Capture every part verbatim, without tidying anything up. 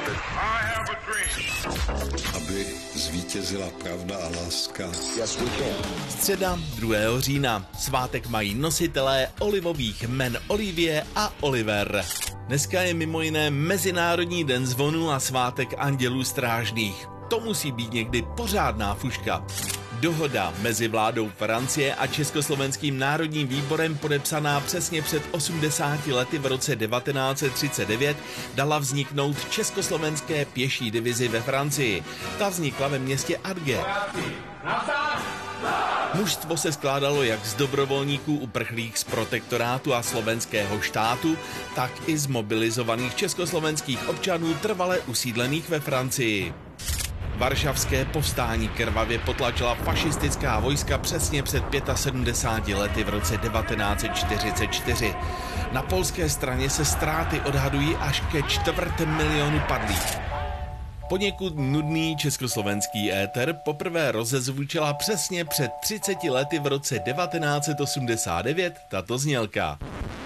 Aby zvítězila pravda a láska. Středa druhého října. Svátek mají nositelé olivových jmen Olivie a Oliver. Dneska je mimo jiné Mezinárodní den zvonů a svátek andělů strážných. To musí být někdy pořádná fuška. Dohoda mezi vládou Francie a Československým národním výborem podepsaná přesně před osmdesáti lety v roce devatenáct set třicet devět dala vzniknout Československé pěší divizi ve Francii. Ta vznikla ve městě Arge. Mužstvo se skládalo jak z dobrovolníků uprchlých z protektorátu a slovenského štátu, tak i z mobilizovaných československých občanů trvale usídlených ve Francii. Varšavské povstání krvavě potlačila fašistická vojska přesně před sedmdesáti pěti lety v roce devatenáct set čtyřicet čtyři. Na polské straně se ztráty odhadují až ke čtvrt milionu padlých. Poněkud nudný československý éter poprvé rozezvučila přesně před třiceti lety v roce devatenáct set osmdesát devět tato znělka.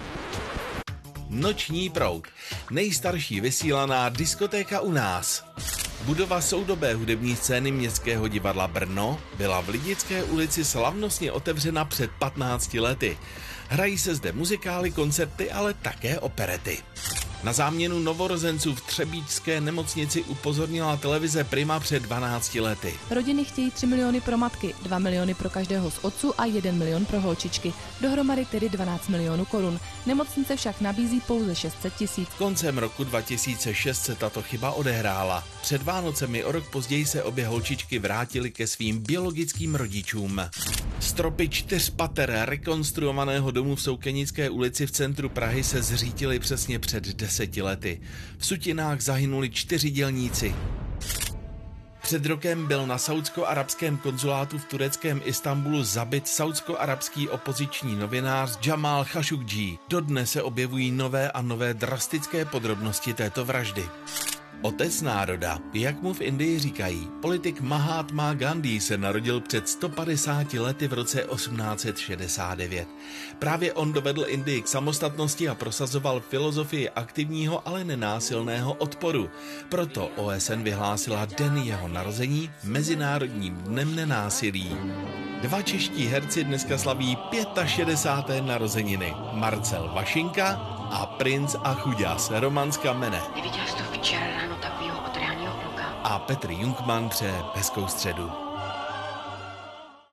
Noční proud. Nejstarší vysílaná diskotéka u nás. Budova soudobé hudební scény Městského divadla Brno byla v Lidické ulici slavnostně otevřena před patnácti lety. Hrají se zde muzikály, koncerty, ale také operety. Na záměnu novorozenců v třebíčské nemocnici upozornila televize Prima před dvanácti lety. Rodiny chtějí tři miliony pro matky, dva miliony pro každého z otců a jeden milion pro holčičky. Dohromady tedy dvanáct milionů korun. Nemocnice však nabízí pouze šest set tisíc. Koncem roku dva tisíce šest se tato chyba odehrála. Před Vánocemi o rok později se obě holčičky vrátily ke svým biologickým rodičům. Stropy čtyř pater rekonstruovaného domu v Soukenické ulici v centru Prahy se zřítily přesně před deseti lety. V Sutinách zahynuli čtyři dělníci. Před rokem byl na saúdsko-arabském konzulátu v tureckém Istanbulu zabit saúdsko-arabský opoziční novinář Jamal Khashoggi. Dodnes se objevují nové a nové drastické podrobnosti této vraždy. Otec národa, jak mu v Indii říkají, politik Mahatma Gandhi se narodil před sto padesáti lety v roce osmnáct set šedesát devět. Právě on dovedl Indii k samostatnosti a prosazoval filozofii aktivního, ale nenásilného odporu. Proto O S N vyhlásila den jeho narození Mezinárodním dnem nenásilí. Dva čeští herci dneska slaví šedesáté páté narozeniny. Marcel Vašinka a Princ a chuďas Roman z Kamene. Neviděl jsi to včera ráno takového od reálního kluka? A Petr Jungmann přeje hezkou středu.